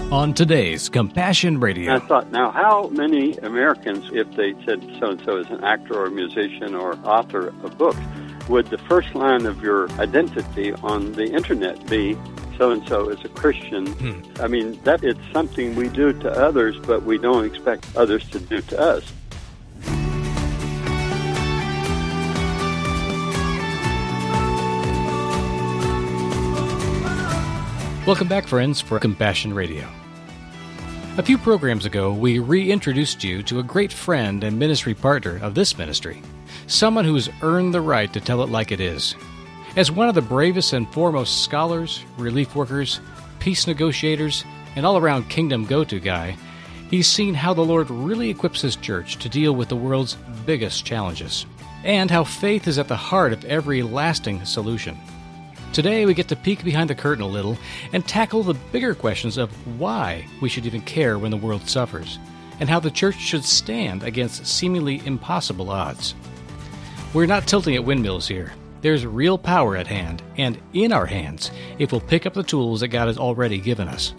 On today's Compassion Radio. I thought, now how many Americans, if they said so-and-so is an actor or a musician or author of books, would the first line of your identity on the internet be so-and-so is a Christian? I mean, that is something we do to others, but we don't expect others to do to us. Welcome back, friends, for Compassion Radio. A few programs ago, we reintroduced you to a great friend and ministry partner of this ministry, someone who has earned the right to tell it like it is. As one of the bravest and foremost scholars, relief workers, peace negotiators, and all-around kingdom go-to guy, he's seen how the Lord really equips His church to deal with the world's biggest challenges, and how faith is at the heart of every lasting solution. Today, we get to peek behind the curtain a little and tackle the bigger questions of why we should even care when the world suffers, and how the church should stand against seemingly impossible odds. We're not tilting at windmills here. There's real power at hand, and in our hands, if we'll pick up the tools that God has already given us.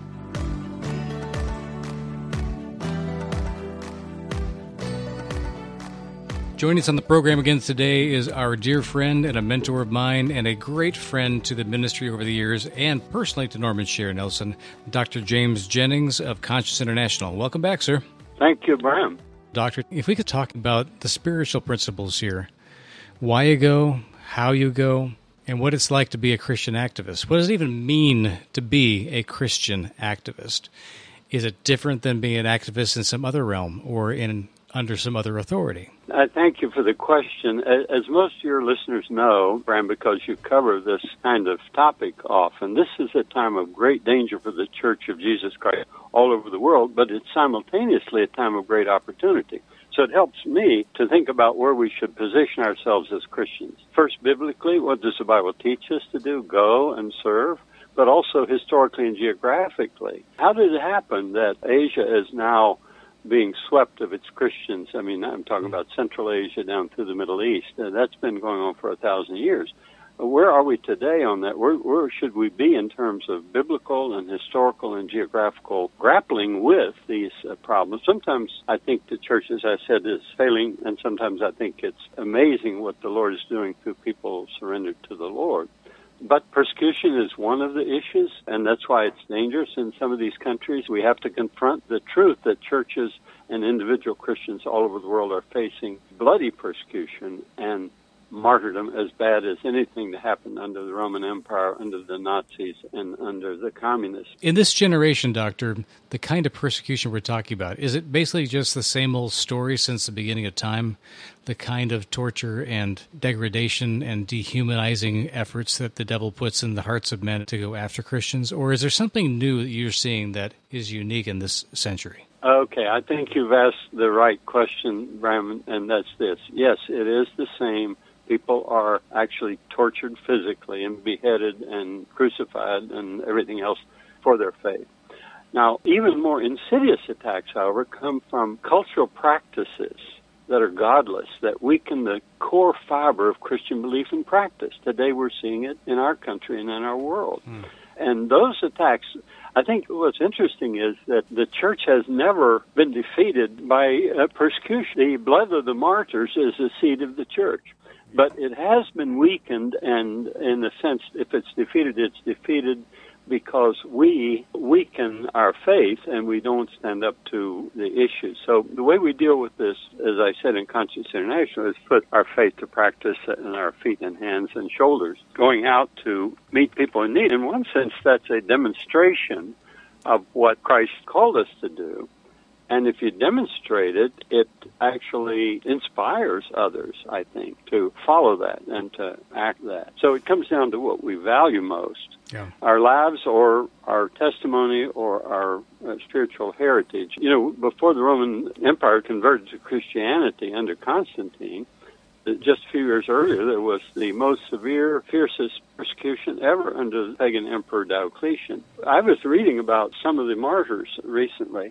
Joining us on the program again today is our dear friend and a mentor of mine and a great friend to the ministry over the years and personally to Norman Share Nelson, Dr. James Jennings of Conscience International. Welcome back, sir. Thank you, Bram. Doctor, if we could talk about the spiritual principles here, why you go, how you go, and what it's like to be a Christian activist. What does it even mean to be a Christian activist? Is it different than being an activist in some other realm or under some other authority? I thank you for the question. As most of your listeners know, Bram, because you cover this kind of topic often, this is a time of great danger for the Church of Jesus Christ all over the world, but it's simultaneously a time of great opportunity. So it helps me to think about where we should position ourselves as Christians. First, biblically, what does the Bible teach us to do? Go and serve. But also historically and geographically. How did it happen that Asia is now being swept of its Christians? I mean, I'm talking about Central Asia down through the Middle East. That's been going on for 1,000 years. Where are we today on that? Where should we be in terms of biblical and historical and geographical grappling with these problems? Sometimes I think the church, as I said, is failing, and sometimes I think it's amazing what the Lord is doing through people surrendered to the Lord. But persecution is one of the issues, and that's why it's dangerous in some of these countries. We have to confront the truth that churches and individual Christians all over the world are facing bloody persecution and martyrdom as bad as anything that happened under the Roman Empire, under the Nazis, and under the communists. In this generation, Doctor, the kind of persecution we're talking about, is it basically just the same old story since the beginning of time? The kind of torture and degradation and dehumanizing efforts that the devil puts in the hearts of men to go after Christians? Or is there something new that you're seeing that is unique in this century? Okay, I think you've asked the right question, Bram, and that's this. Yes, it is the same. People are actually tortured physically and beheaded and crucified and everything else for their faith. Now, even more insidious attacks, however, come from cultural practices that are godless, that weaken the core fiber of Christian belief and practice. Today we're seeing it in our country and in our world. And those attacks, I think what's interesting is that the church has never been defeated by persecution. The blood of the martyrs is the seed of the church. But it has been weakened, and in a sense, if it's defeated because we weaken our faith and we don't stand up to the issues. So the way we deal with this, as I said in Conscience International, is put our faith to practice in our feet and hands and shoulders, going out to meet people in need. In one sense, that's a demonstration of what Christ called us to do. And if you demonstrate it, it actually inspires others, I think, to follow that and to act that. So it comes down to what we value most, our lives or our testimony or our spiritual heritage. You know, before the Roman Empire converted to Christianity under Constantine, just a few years earlier, there was the most severe, fiercest persecution ever under the pagan emperor Diocletian. I was reading about some of the martyrs recently,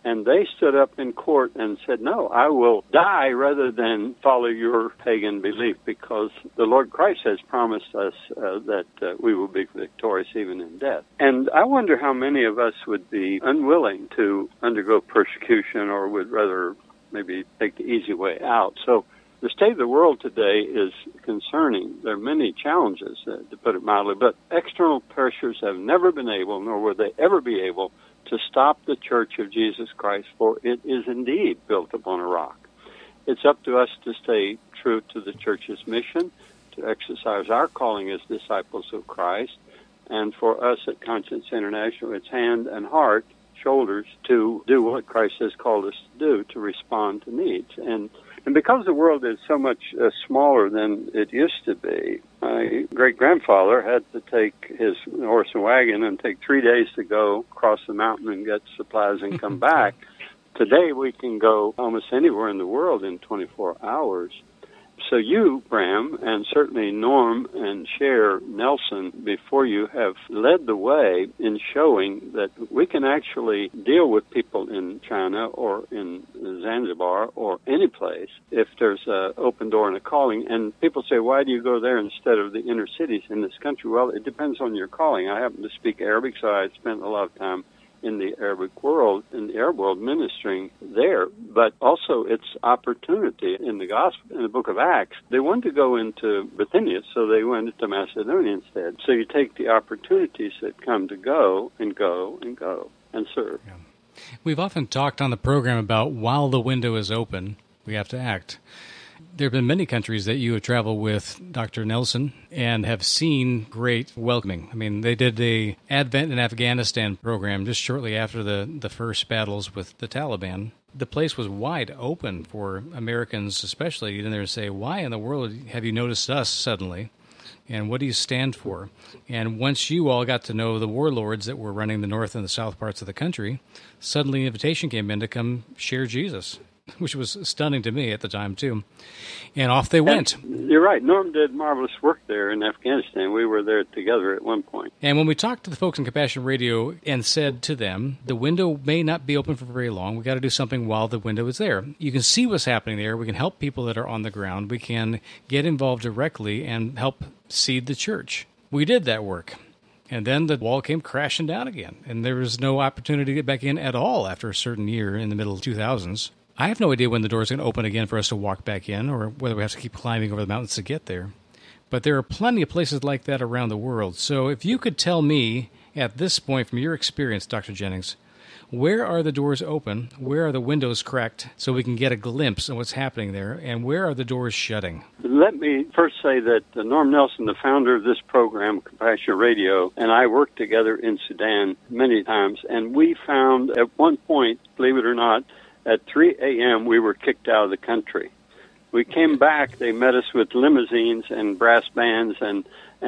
And they stood up in court and said, no, I will die rather than follow your pagan belief, because the Lord Christ has promised us that we will be victorious even in death. And I wonder how many of us would be unwilling to undergo persecution, or would rather maybe take the easy way out. So the state of the world today is concerning. There are many challenges, to put it mildly, but external pressures have never been able, nor will they ever be able, to stop the Church of Jesus Christ, for it is indeed built upon a rock. It's up to us to stay true to the Church's mission, to exercise our calling as disciples of Christ, and for us at Conscience International, it's hand and heart, shoulders, to do what Christ has called us to do, to respond to needs. And because the world is so much smaller than it used to be, my great-grandfather had to take his horse and wagon and take 3 days to go across the mountain and get supplies and come back. Today we can go almost anywhere in the world in 24 hours. So you, Bram, and certainly Norm and Cher Nelson before you, have led the way in showing that we can actually deal with people in China or in Zanzibar or any place if there's an open door and a calling. And people say, why do you go there instead of the inner cities in this country? Well, it depends on your calling. I happen to speak Arabic, so I spent a lot of time in the Arabic world, in the Arab world, ministering there. But also it's opportunity in the gospel, in the book of Acts. They wanted to go into Bithynia, so they went into Macedonia instead. So you take the opportunities that come to go and go and go and serve. Yeah. We've often talked on the program about while the window is open, we have to act. There have been many countries that you have traveled with, Dr. Nelson, and have seen great welcoming. I mean, they did the Advent in Afghanistan program just shortly after the first battles with the Taliban. The place was wide open for Americans especially to get in there and say, why in the world have you noticed us suddenly? And what do you stand for? And once you all got to know the warlords that were running the north and the south parts of the country, suddenly an invitation came in to come share Jesus, which was stunning to me at the time, too. And off they went. And you're right. Norm did marvelous work there in Afghanistan. We were there together at one point. And when we talked to the folks in Compassion Radio and said to them, the window may not be open for very long. We've got to do something while the window is there. You can see what's happening there. We can help people that are on the ground. We can get involved directly and help seed the church. We did that work. And then the wall came crashing down again. And there was no opportunity to get back in at all after a certain year in the middle of 2000s. I have no idea when the doors are going to open again for us to walk back in, or whether we have to keep climbing over the mountains to get there. But there are plenty of places like that around the world. So if you could tell me at this point from your experience, Dr. Jennings, where are the doors open, where are the windows cracked so we can get a glimpse of what's happening there, and where are the doors shutting? Let me first say that Norm Nelson, the founder of this program, Compassion Radio, and I worked together in Sudan many times, and we found at one point, believe it or not, at 3 a.m., we were kicked out of the country. We came back, they met us with limousines and brass bands and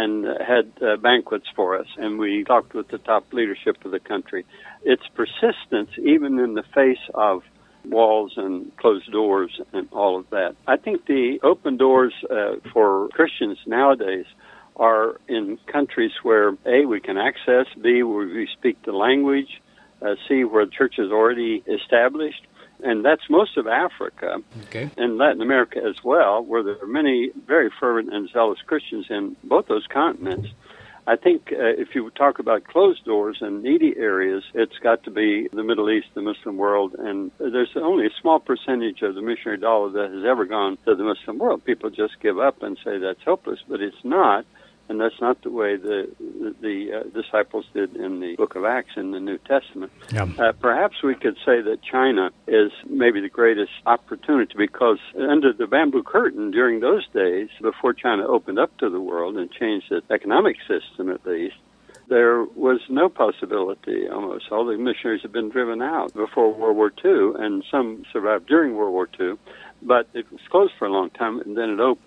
had banquets for us, and we talked with the top leadership of the country. It's persistence, even in the face of walls and closed doors and all of that. I think the open doors for Christians nowadays are in countries where, A, we can access, B, where we speak the language, C, where the church is already established. And that's most of Africa, okay, and Latin America as well, where there are many very fervent and zealous Christians in both those continents. I think if you talk about closed doors and needy areas, it's got to be the Middle East, the Muslim world, and there's only a small percentage of the missionary dollar that has ever gone to the Muslim world. People just give up and say that's hopeless, but it's not. And that's not the way the disciples did in the book of Acts in the New Testament. Yeah. Perhaps we could say that China is maybe the greatest opportunity, because under the bamboo curtain during those days, before China opened up to the world and changed its economic system at least, there was no possibility almost. All the missionaries had been driven out before World War II, and some survived during World War II, but it was closed for a long time, and then it opened.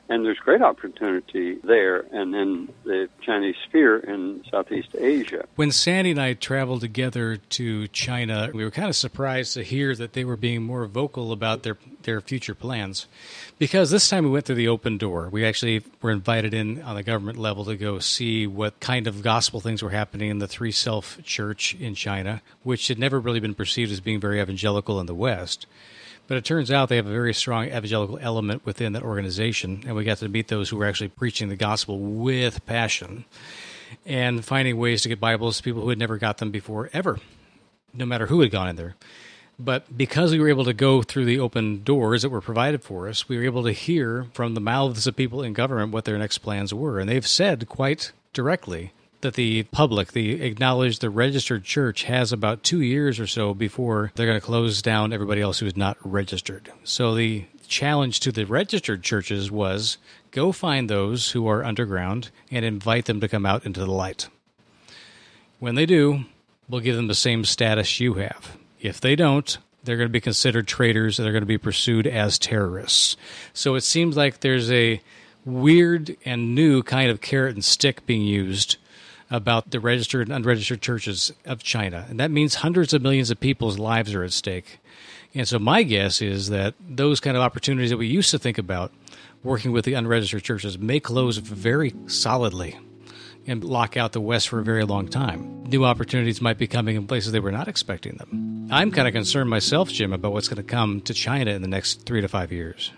And there's great opportunity there and in the Chinese sphere in Southeast Asia. When Sandy and I traveled together to China, we were kind of surprised to hear that they were being more vocal about their future plans. Because this time we went through the open door. We actually were invited in on the government level to go see what kind of gospel things were happening in the Three Self Church in China, which had never really been perceived as being very evangelical in the West. But it turns out they have a very strong evangelical element within that organization, and we got to meet those who were actually preaching the gospel with passion and finding ways to get Bibles to people who had never got them before, ever, no matter who had gone in there. But because we were able to go through the open doors that were provided for us, we were able to hear from the mouths of people in government what their next plans were. And they've said quite directly that the public, the acknowledged, the registered church has about 2 years or so before they're going to close down everybody else who is not registered. So the challenge to the registered churches was go find those who are underground and invite them to come out into the light. When they do, we'll give them the same status you have. If they don't, they're going to be considered traitors and they're going to be pursued as terrorists. So it seems like there's a weird and new kind of carrot and stick being used about the registered and unregistered churches of China. And that means hundreds of millions of people's lives are at stake. And so my guess is that those kind of opportunities that we used to think about working with the unregistered churches may close very solidly and lock out the West for a very long time. New opportunities might be coming in places they were not expecting them. I'm kind of concerned myself, Jim, about what's going to come to China in the next 3 to 5 years.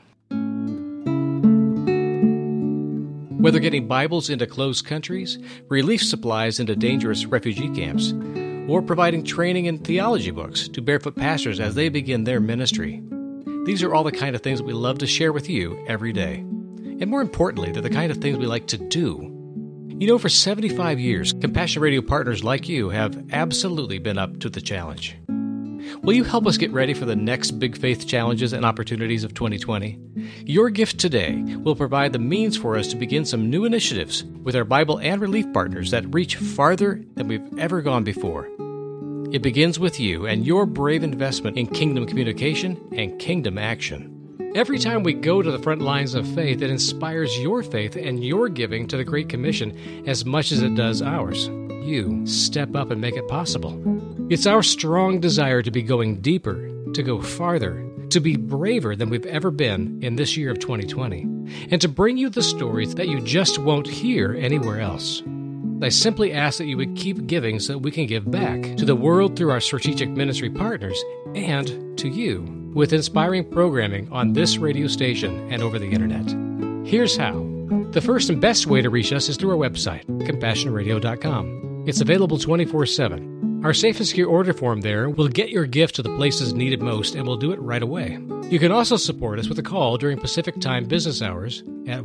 Whether getting Bibles into closed countries, relief supplies into dangerous refugee camps, or providing training in theology books to barefoot pastors as they begin their ministry. These are all the kind of things that we love to share with you every day. And more importantly, they're the kind of things we like to do. You know, for 75 years, Compassion Radio partners like you have absolutely been up to the challenge. Will you help us get ready for the next big faith challenges and opportunities of 2020? Your gift today will provide the means for us to begin some new initiatives with our Bible and relief partners that reach farther than we've ever gone before. It begins with you and your brave investment in kingdom communication and kingdom action. Every time we go to the front lines of faith, it inspires your faith and your giving to the Great Commission as much as it does ours. You step up and make it possible. It's our strong desire to be going deeper, to go farther, to be braver than we've ever been in this year of 2020, and to bring you the stories that you just won't hear anywhere else. I simply ask that you would keep giving so that we can give back to the world through our strategic ministry partners and to you with inspiring programming on this radio station and over the internet. Here's how. The first and best way to reach us is through our website, CompassionRadio.com. It's available 24/7. Our safe and secure order form there will get your gift to the places needed most, and we'll do it right away. You can also support us with a call during Pacific Time business hours at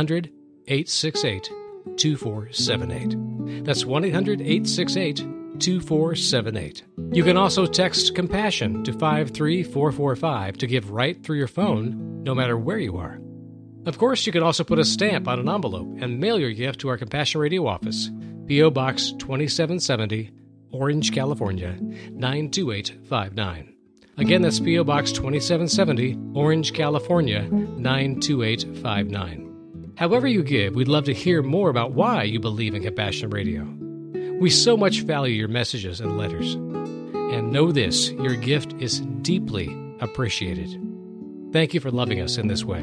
1-800-868-2478. That's 1-800-868-2478. You can also text Compassion to 53445 to give right through your phone, no matter where you are. Of course, you can also put a stamp on an envelope and mail your gift to our Compassion Radio office, P.O. Box 2770, Orange, California, 92859. Again, that's P.O. Box 2770, Orange, California, 92859. However you give, we'd love to hear more about why you believe in Compassion Radio. We so much value your messages and letters. And know this, your gift is deeply appreciated. Thank you for loving us in this way.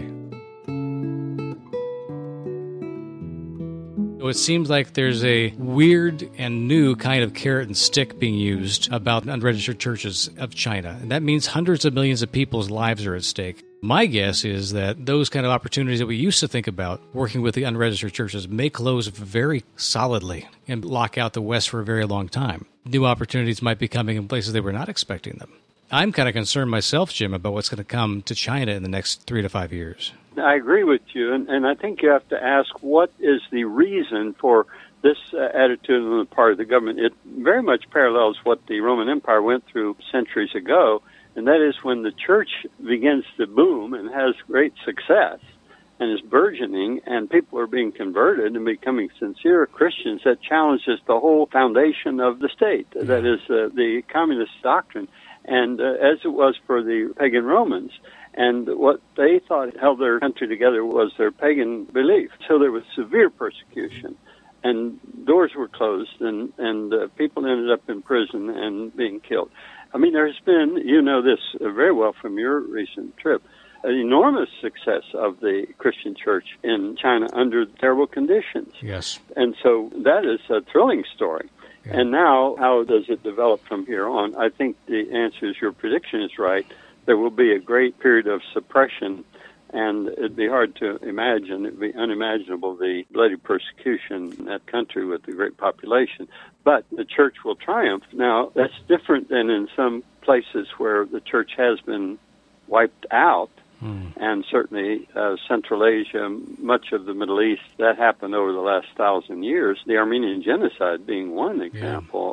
So it seems like there's a weird and new kind of carrot and stick being used about unregistered churches of China. And that means hundreds of millions of people's lives are at stake. My guess is that those kind of opportunities that we used to think about working with the unregistered churches may close very solidly and lock out the West for a very long time. New opportunities might be coming in places they were not expecting them. I'm kind of concerned myself, Jim, about what's going to come to China in the next 3 to 5 years. I agree with you, and I think you have to ask what is the reason for this attitude on the part of the government. It very much parallels what the Roman Empire went through centuries ago, and that is when the church begins to boom and has great success and is burgeoning, and people are being converted and becoming sincere Christians, that challenges the whole foundation of the state, that is the communist doctrine, and as it was for the pagan Romans. And what they thought held their country together was their pagan belief. So there was severe persecution, and doors were closed, and people ended up in prison and being killed. I mean, there's been, you know this very well from your recent trip, an enormous success of the Christian church in China under terrible conditions. Yes. And so that is a thrilling story. Yeah. And now, how does it develop from here on? I think the answer is your prediction is right. There will be a great period of suppression, and it'd be hard to imagine, it'd be unimaginable, the bloody persecution in that country with the great population. But the church will triumph. Now, that's different than in some places where the church has been wiped out, and certainly Central Asia, much of the Middle East, that happened over the last 1,000 years. The Armenian genocide being one example,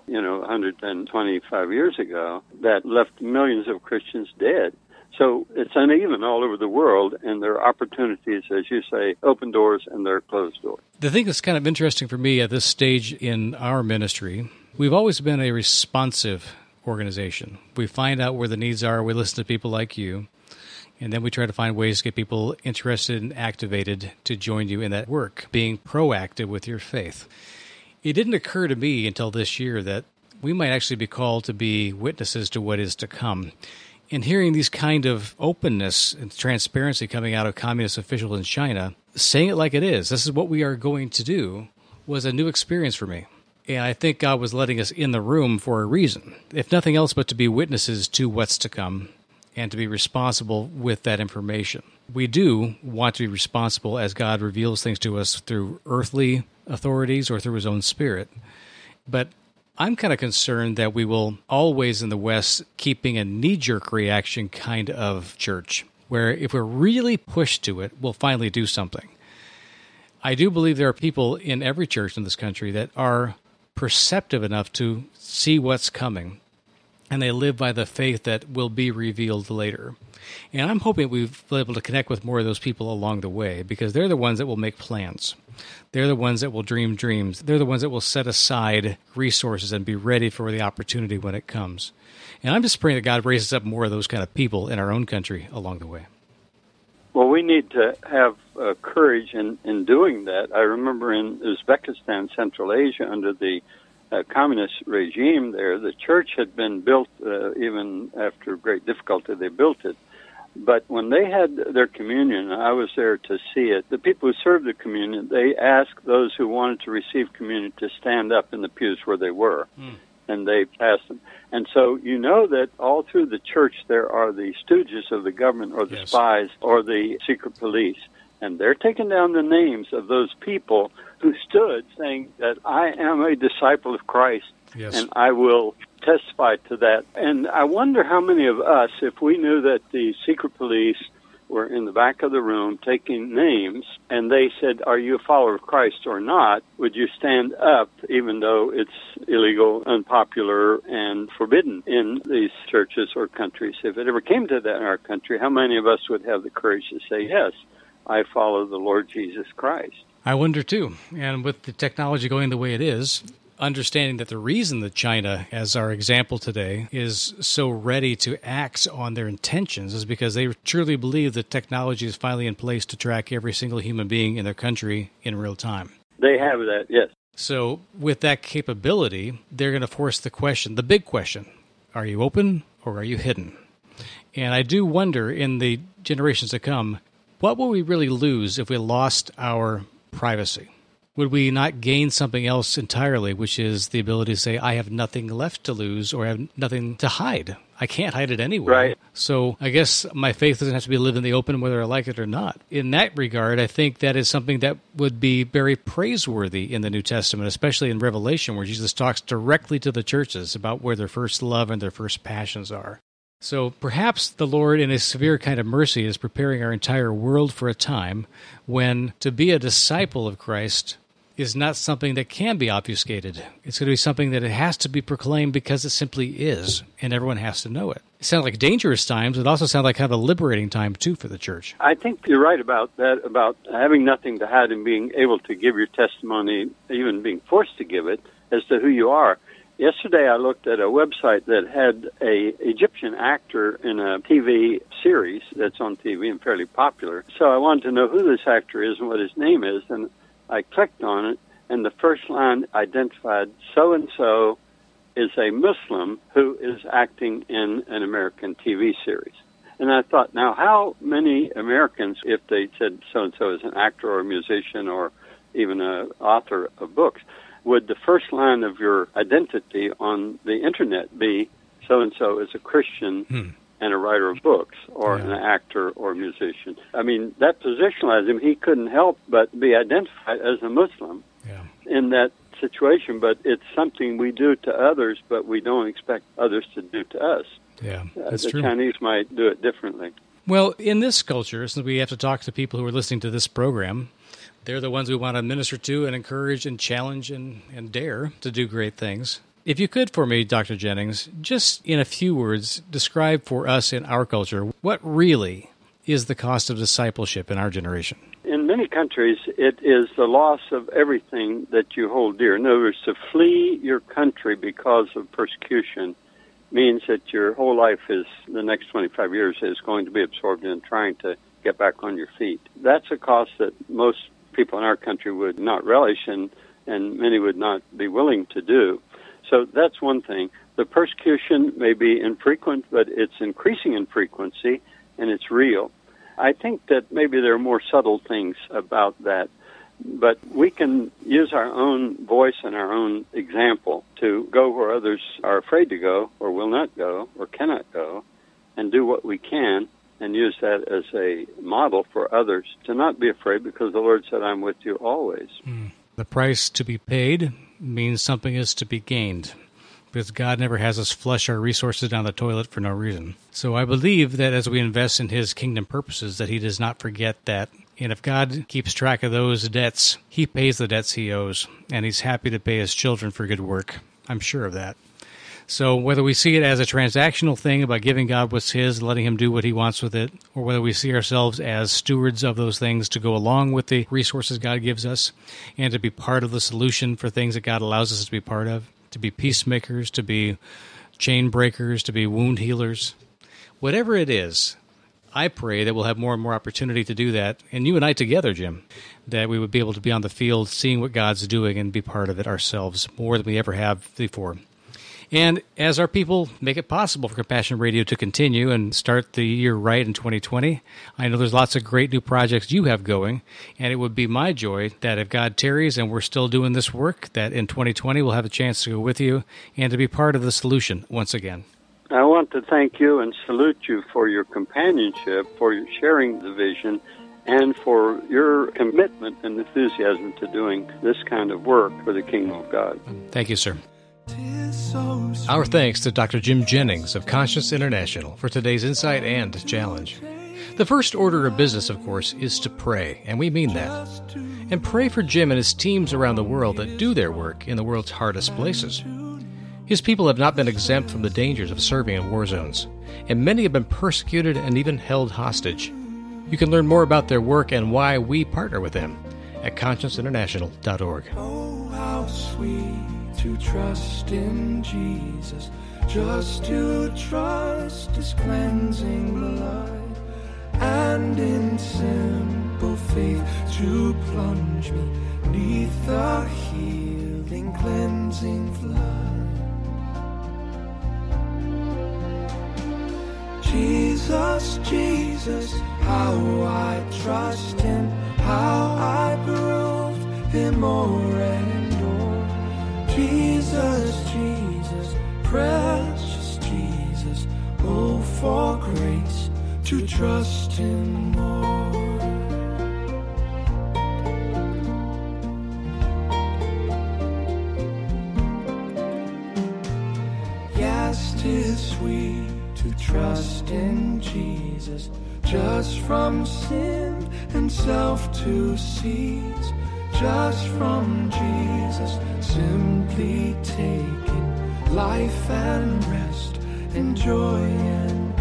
125 years ago, that left millions of Christians dead. So it's uneven all over the world, and there are opportunities, as you say, open doors and there are closed doors. The thing that's kind of interesting for me at this stage in our ministry, we've always been a responsive organization. We find out where the needs are, we listen to people like you, and then we try to find ways to get people interested and activated to join you in that work, being proactive with your faith. It didn't occur to me until this year that we might actually be called to be witnesses to what is to come. And hearing these kind of openness and transparency coming out of communist officials in China, saying it like it is, this is what we are going to do, was a new experience for me. And I think God was letting us in the room for a reason, if nothing else but to be witnesses to what's to come and to be responsible with that information. We do want to be responsible as God reveals things to us through earthly authorities or through His own Spirit. But I'm kind of concerned that we will always in the West keeping a knee-jerk reaction kind of church, where if we're really pushed to it, we'll finally do something. I do believe there are people in every church in this country that are perceptive enough to see what's coming, and they live by the faith that will be revealed later. And I'm hoping we've been able to connect with more of those people along the way, because they're the ones that will make plans. They're the ones that will dream dreams. They're the ones that will set aside resources and be ready for the opportunity when it comes. And I'm just praying that God raises up more of those kind of people in our own country along the way. Well, we need to have courage in doing that. I remember in Uzbekistan, Central Asia, under the communist regime there, the church had been built, even after great difficulty, they built it. But when they had their communion, I was there to see it, the people who served the communion, they asked those who wanted to receive communion to stand up in the pews where they were, and they passed them. And so you know that all through the church there are the stooges of the government or the spies or the secret police, and they're taking down the names of those people who stood saying that I am a disciple of Christ, and I will testify to that. And I wonder how many of us, if we knew that the secret police were in the back of the room taking names, and they said, are you a follower of Christ or not, would you stand up even though it's illegal, unpopular, and forbidden in these churches or countries? If it ever came to that in our country, how many of us would have the courage to say, yes, I follow the Lord Jesus Christ? I wonder, too. And with the technology going the way it is, understanding that the reason that China, as our example today, is so ready to act on their intentions is because they truly believe that technology is finally in place to track every single human being in their country in real time. They have that, yes. So with that capability, they're going to force the question, the big question, are you open or are you hidden? And I do wonder in the generations to come, what will we really lose if we lost our privacy? Would we not gain something else entirely, which is the ability to say, I have nothing left to lose or I have nothing to hide? I can't hide it anyway. Right. So I guess my faith doesn't have to be lived in the open whether I like it or not. In that regard, I think that is something that would be very praiseworthy in the New Testament, especially in Revelation, where Jesus talks directly to the churches about where their first love and their first passions are. So perhaps the Lord, in His severe kind of mercy, is preparing our entire world for a time when to be a disciple of Christ is not something that can be obfuscated. It's going to be something that it has to be proclaimed because it simply is, and everyone has to know it. It sounds like dangerous times. It also sounds like kind of a liberating time, too, for the church. I think you're right about that, about having nothing to hide and being able to give your testimony, even being forced to give it, as to who you are. Yesterday I looked at a website that had a Egyptian actor in a TV series that's on TV and fairly popular. So I wanted to know who this actor is and what his name is, and I clicked on it, and the first line identified so-and-so is a Muslim who is acting in an American TV series. And I thought, now how many Americans, if they said so-and-so is an actor or a musician or even an author of books, would the first line of your identity on the Internet be so-and-so is a Christian and a writer of books or an actor or a musician? I mean, that positionalized him. He couldn't help but be identified as a Muslim in that situation, but it's something we do to others, but we don't expect others to do to us. Yeah, that's true. The Chinese might do it differently. Well, in this culture, since we have to talk to people who are listening to this program, they're the ones we want to minister to and encourage and challenge and dare to do great things. If you could for me, Dr. Jennings, just in a few words, describe for us in our culture what really is the cost of discipleship in our generation. In many countries, it is the loss of everything that you hold dear. In other words, to flee your country because of persecution means that your whole life is, the next 25 years, is going to be absorbed in trying to get back on your feet. That's a cost that most people in our country would not relish and many would not be willing to do. So that's one thing. The persecution may be infrequent, but it's increasing in frequency, and it's real. I think that maybe there are more subtle things about that, but we can use our own voice and our own example to go where others are afraid to go or will not go or cannot go and do what we can and use that as a model for others to not be afraid because the Lord said, I'm with you always. The price to be paid means something is to be gained, because God never has us flush our resources down the toilet for no reason. So I believe that as we invest in His kingdom purposes, that He does not forget that. And if God keeps track of those debts, He pays the debts He owes, and He's happy to pay His children for good work. I'm sure of that. So whether we see it as a transactional thing about giving God what's His, letting Him do what He wants with it, or whether we see ourselves as stewards of those things to go along with the resources God gives us and to be part of the solution for things that God allows us to be part of, to be peacemakers, to be chain breakers, to be wound healers, whatever it is, I pray that we'll have more and more opportunity to do that, and you and I together, Jim, that we would be able to be on the field seeing what God's doing and be part of it ourselves more than we ever have before. And as our people make it possible for Compassion Radio to continue and start the year right in 2020, I know there's lots of great new projects you have going, and it would be my joy that if God tarries and we're still doing this work, that in 2020 we'll have a chance to go with you and to be part of the solution once again. I want to thank you and salute you for your companionship, for your sharing the vision, and for your commitment and enthusiasm to doing this kind of work for the kingdom of God. Thank you, sir. Our thanks to Dr. Jim Jennings of Conscience International for today's insight and challenge. The first order of business, of course, is to pray, and we mean that. And pray for Jim and his teams around the world that do their work in the world's hardest places. His people have not been exempt from the dangers of serving in war zones, and many have been persecuted and even held hostage. You can learn more about their work and why we partner with them at conscienceinternational.org. Oh, how sweet to trust in Jesus, just to trust His cleansing blood, and in simple faith to plunge me 'neath the healing cleansing flood. Jesus, Jesus, how I trust Him, how I proved Him o'er and o'er. Jesus, Jesus, precious Jesus, oh, for grace to trust Him more. Yes, 'tis sweet to trust in Jesus, just from sin and self to cease, just from Jesus simply taking life and rest and joy and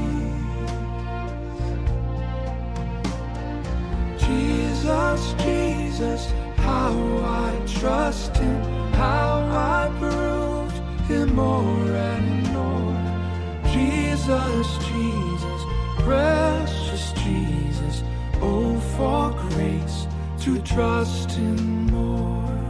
peace. Jesus, Jesus, how I trust Him, how I proved Jesus, Jesus, precious Jesus, oh, for grace to trust Him more.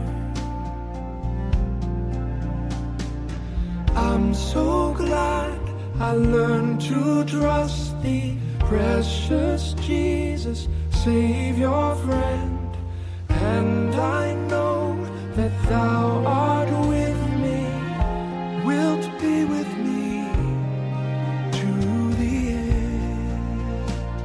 I'm so glad I learned to trust Thee, precious Jesus, Savior, friend, and I know that Thou art with me, wilt be with me to the end.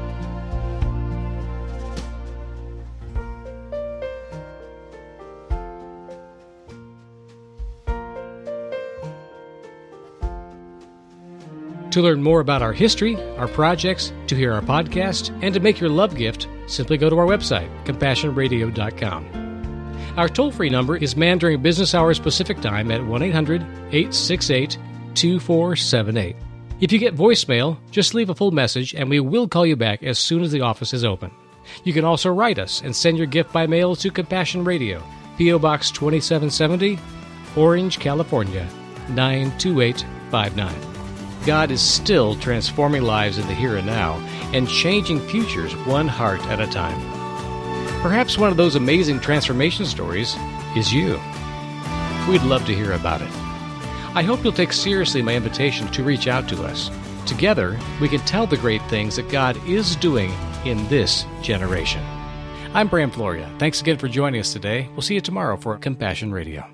To learn more about our history, our projects, to hear our podcast, and to make your love gift, simply go to our website, CompassionRadio.com. Our toll-free number is manned during business hours Pacific Time at 1-800-868-2478. If you get voicemail, just leave a full message and we will call you back as soon as the office is open. You can also write us and send your gift by mail to Compassion Radio, P.O. Box 2770, Orange, California, 92859. God is still transforming lives in the here and now and changing futures one heart at a time. Perhaps one of those amazing transformation stories is you. We'd love to hear about it. I hope you'll take seriously my invitation to reach out to us. Together, we can tell the great things that God is doing in this generation. I'm Bram Floria. Thanks again for joining us today. We'll see you tomorrow for Compassion Radio.